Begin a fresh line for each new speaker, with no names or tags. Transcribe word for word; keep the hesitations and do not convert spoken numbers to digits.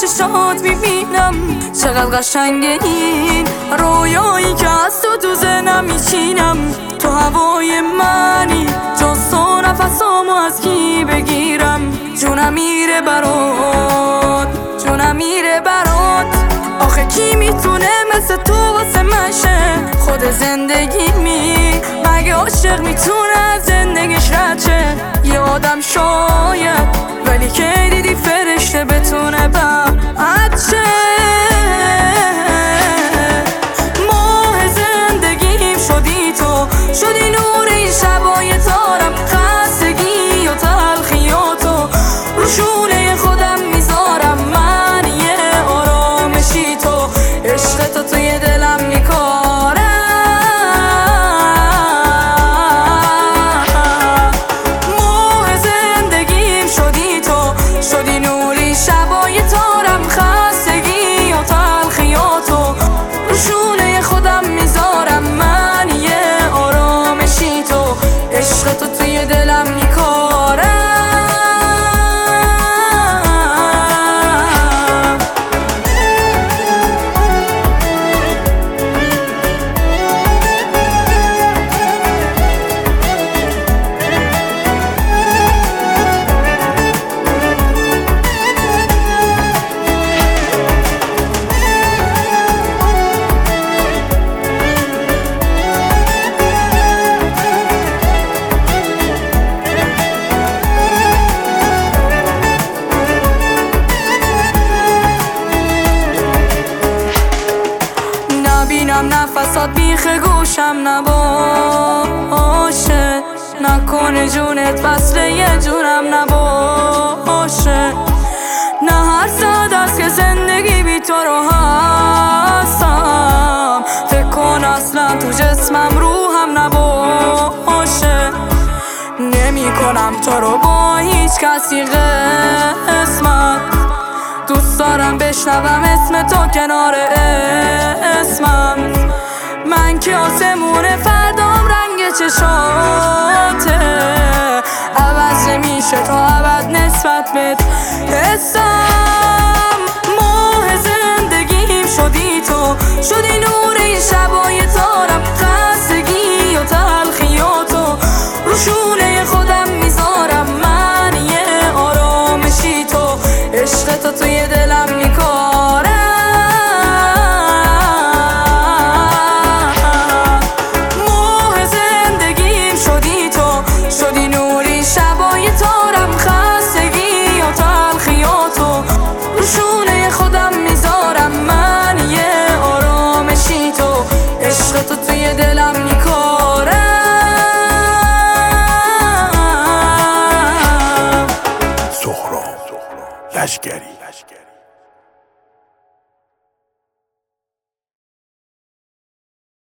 چشات میبینم چقدر قشنگه این رویایی که از تو تو ذهنم میچینم. تو هوای منی، جز تو نفسامو از کی بگیرم؟ جونم میره برات، جونم میره برات. آخه کی میتونه مثل تو واسه من شه؟ خود زندگی می مگه عاشق میتونه از زندگیش رد شه؟ یه آدم شاید، ولی که دیدی فرشته بتونه بعد شه؟ ماه زندگیم شدی تو، شدی نور این شبای تارم. خستگی و تلخیاتو رو شونه خودم میذارم. من یه آرامشی تو، عشق تو توی دلم میکارم. ماه زندگیم شدی تو، شدی نوری شبای تارم. خستگی و تلخیاتو رو شونه خودم میذارم. من یه آرامشی تو، عشق تو توی دلم میکارم. نبینم نفسات بیخ گوشم نباشه، نکنه جونت وصله یه جونم نباشه. نه هر ساعت است که زندگی بی تو رو هستم. فکر کن اصلا تو جسمم روحم نباشه. نمی کنم تو رو با هیچ کسی قسمت. دوست دارم بشنوم اسم تو کنار اسمم. من که آسمون فردام رنگ چشاته، عوض نمیشه تا ابد نسبت بهت حسم. ماه زندگیم شدی تو، شدی نور این شبای تارم. خستگی و تلخیاتو رو شونه خودم میذارم. من یه آرامشی تو، عشق تو توی دلم میکارم. ماه زندگیم شدی تو، شدی نوری شبای تارم. خستگی و تلخیاتو رو شونه خودم میذارم. من یه آرامشی تو، عشق تو توی دلم میکارم.
سهراب لشگری.